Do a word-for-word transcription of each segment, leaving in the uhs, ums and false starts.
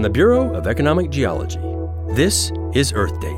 the Bureau of Economic Geology, this is Earth Date.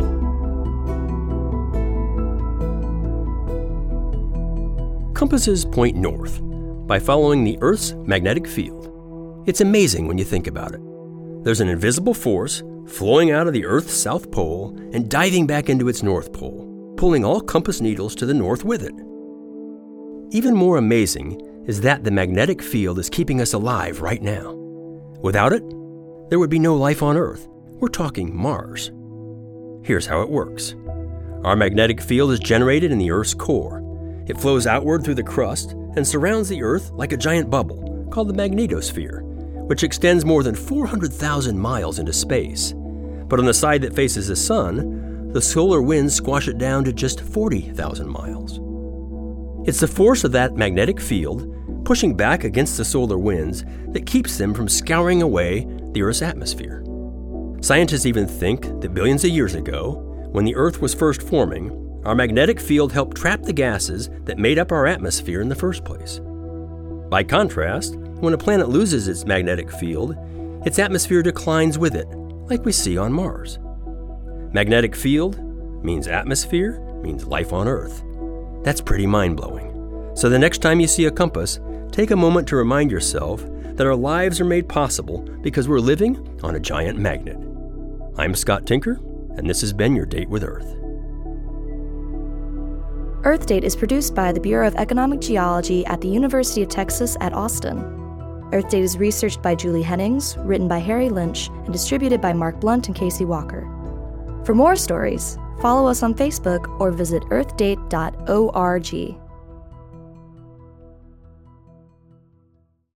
Compasses point north by following the Earth's magnetic field. It's amazing when you think about it. There's an invisible force flowing out of the Earth's south pole and diving back into its north pole, pulling all compass needles to the north with it. Even more amazing is that the magnetic field is keeping us alive right now. Without it, there would be no life on Earth. We're talking Mars. Here's how it works. Our magnetic field is generated in the Earth's core. It flows outward through the crust and surrounds the Earth like a giant bubble called the magnetosphere, which extends more than four hundred thousand miles into space. But on the side that faces the sun, the solar winds squash it down to just forty thousand miles. It's the force of that magnetic field pushing back against the solar winds that keeps them from scouring away the Earth's atmosphere. Scientists even think that billions of years ago, when the Earth was first forming, our magnetic field helped trap the gases that made up our atmosphere in the first place. By contrast, when a planet loses its magnetic field, its atmosphere declines with it, like we see on Mars. Magnetic field means atmosphere, means life on Earth. That's pretty mind-blowing. So the next time you see a compass, take a moment to remind yourself that our lives are made possible because we're living on a giant magnet. I'm Scott Tinker, and this has been your Date with Earth. Earth Date is produced by the Bureau of Economic Geology at the University of Texas at Austin. Earth Date is researched by Julie Hennings, written by Harry Lynch, and distributed by Mark Blunt and Casey Walker. For more stories, follow us on Facebook or visit earth date dot org.